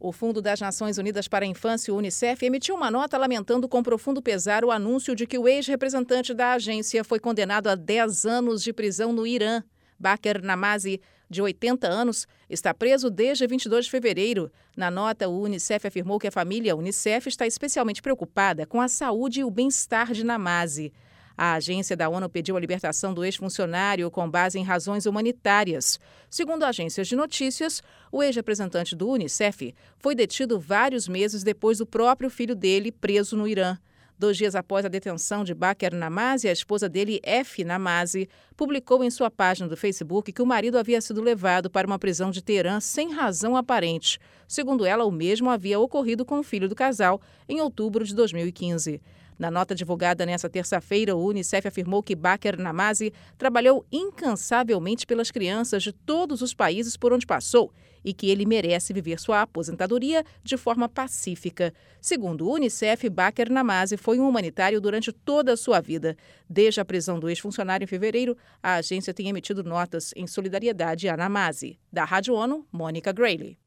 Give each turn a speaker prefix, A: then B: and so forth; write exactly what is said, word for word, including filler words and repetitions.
A: O Fundo das Nações Unidas para a Infância, o Unicef, emitiu uma nota lamentando com profundo pesar o anúncio de que o ex-representante da agência foi condenado a dez anos de prisão no Irã. Baker Namazi, de oitenta anos, está preso desde vinte e dois de fevereiro. Na nota, o Unicef afirmou que a família Unicef está especialmente preocupada com a saúde e o bem-estar de Namazi. A agência da ONU pediu a libertação do ex-funcionário com base em razões humanitárias. Segundo agências de notícias, o ex-representante do Unicef foi detido vários meses depois do próprio filho dele preso no Irã. Dois dias após a detenção de Baker Namazi, a esposa dele, F. Namazi, publicou em sua página do Facebook que o marido havia sido levado para uma prisão de Teherã sem razão aparente. Segundo ela, o mesmo havia ocorrido com o filho do casal em outubro de dois mil e quinze. Na nota divulgada nesta terça-feira, o Unicef afirmou que Baker Namazi trabalhou incansavelmente pelas crianças de todos os países por onde passou e que ele merece viver sua aposentadoria de forma pacífica. Segundo o Unicef, Baker Namazi foi um humanitário durante toda a sua vida. Desde a prisão do ex-funcionário em fevereiro, a agência tem emitido notas em solidariedade a Namazi. Da Rádio ONU, Mônica Grayle.